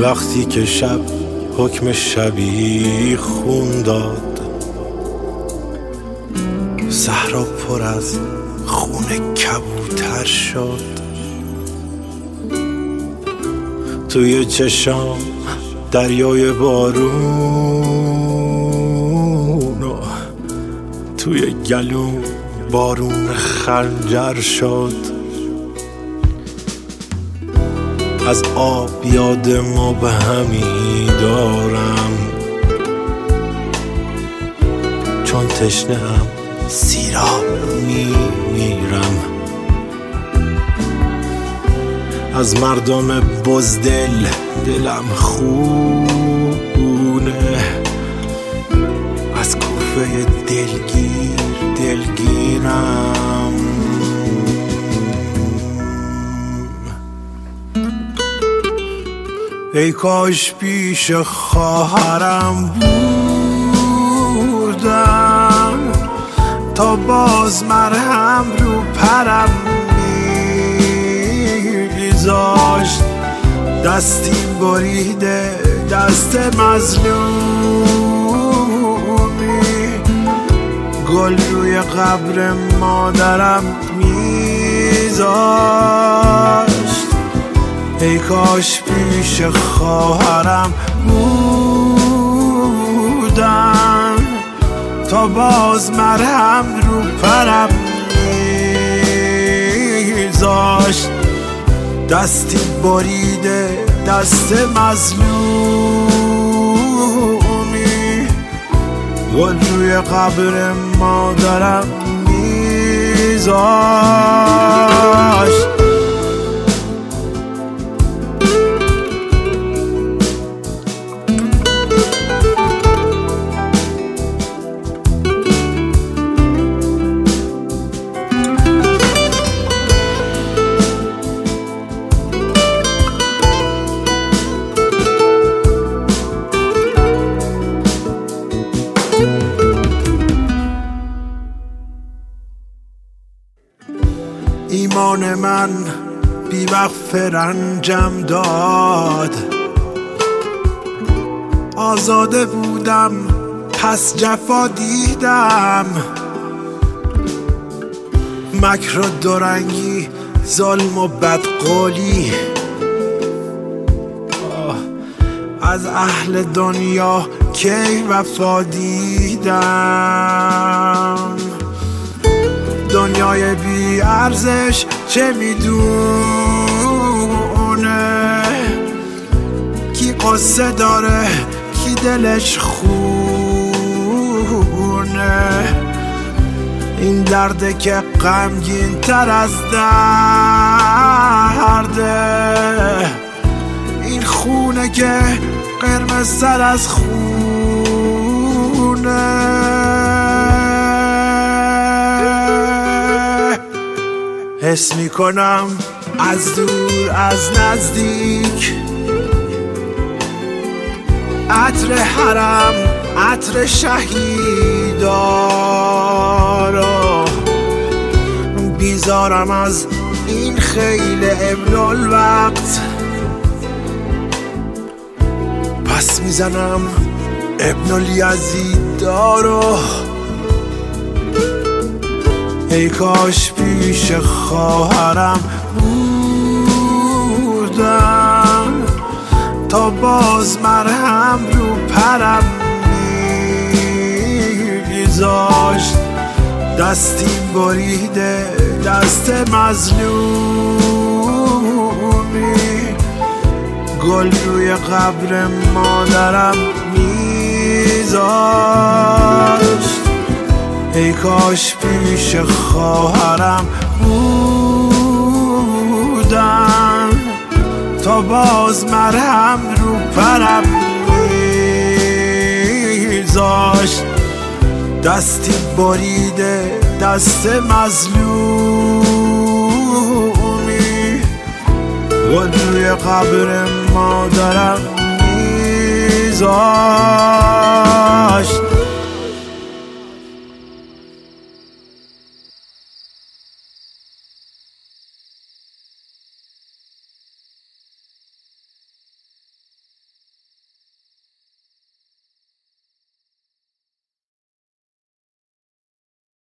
وقتی که شب حکم شبی خون داد، صحرا پر از خون کبوتر شد. توی چشام دریای بارون و توی گلوم بارون خنجر شد. از آب یاد مبهمی دارم، چون تشنه‌ام سیراب میمیرم. از مردم بزدل دلم خونه، از کوفه دلگیرم. ای کاش پیش خواهرم بودم، تا باز مرهم رو پرم میذاشت. دستیم بریده دست مظلومی، گل روی قبر مادرم میذاشت. ای کاش پیش خواهرم بودم، تا باز مرهم رو پرم میذاشت. دستی بریده دست مظلومی، گل روی قبر مادرم میذاشت. ایمان من بی‌وقف رنجم داد، آزاده بودم پس جفا دیدم. مکر و دورنگی، ظلم و بدقولی، از اهل دنیا کی وفا دیدم. دنیای بی ارزش چه میدونه، کی قصه داره کی دلش خونه. این درده که غمگین تر از درده، این خونه که قرمز تر از خونه. حس میکنم از دور از نزدیک، عطر حرم عطر شهیدارا. بیزارم از این خیل ابن الوقت، پس میزنم ابن الیزید دارو. ای کاش پیش خواهرم بودم، تا باز مرهم رو پرم میذاشت. دستیم بریده دست مظلومی، گل روی قبر مادرم میذاشت. ای کاش پیش خواهرم بودم، تا باز مرهم رو پرم میذاشت. دستی بریده دست مظلومی، گل روی قبر مادرم میذاشت.